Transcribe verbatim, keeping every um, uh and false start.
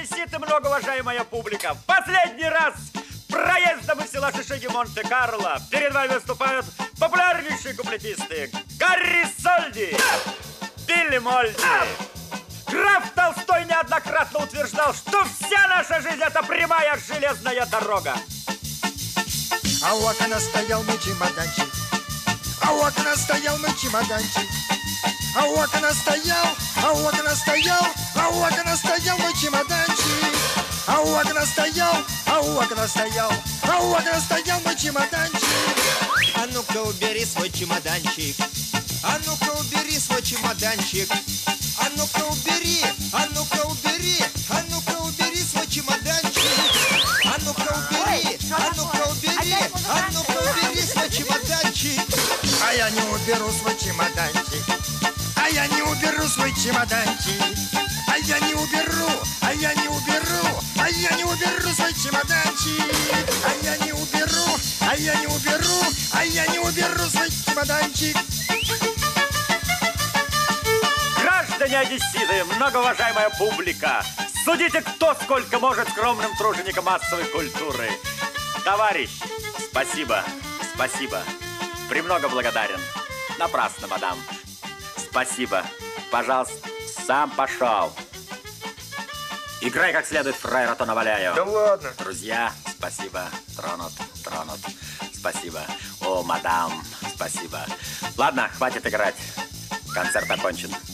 Одессит и многоуважаемая публика, в последний раз проездом из села Шишиги Монте-Карло перед вами выступают популярнейшие куплетисты Гарри Сольди, Билли Мольди. Граф Толстой неоднократно утверждал, что вся наша жизнь – это прямая железная дорога. А у окна стоял мой чемоданчик, а у окна стоял мой чемоданчик, а у окна стоял, а у окна стоял, а у окна стоял мой чемоданчик, а у окна стоял, а у окна стоял, а у окна стоял мой чемоданчик. А ну-ка убери свой чемоданчик, а ну-ка убери свой чемоданчик, а ну-ка убери, а ну-ка убери, а ну-ка убери свой чемоданчик, а ну-ка убери, а ну-ка убери, а ну-ка убери свой чемоданчик. А я не уберу свой чемоданчик, а я не уберу свой чемоданчик, а я не уберу, а я не уберу, а я не уберу свой чемоданчик, а я не уберу, а я не уберу, а я не уберу свой чемоданчик. Граждане Одесситы, многоуважаемая публика, судите, кто сколько может скромным труженикам массовой культуры. Товарищ, спасибо, спасибо, премного благодарен. Напрасно, мадам. Спасибо, пожалуйста, сам пошел. Играй как следует, фраер, а то наваляю. Да ладно. Друзья, спасибо, тронут, тронут, спасибо. О, мадам, спасибо. Ладно, хватит играть, концерт окончен.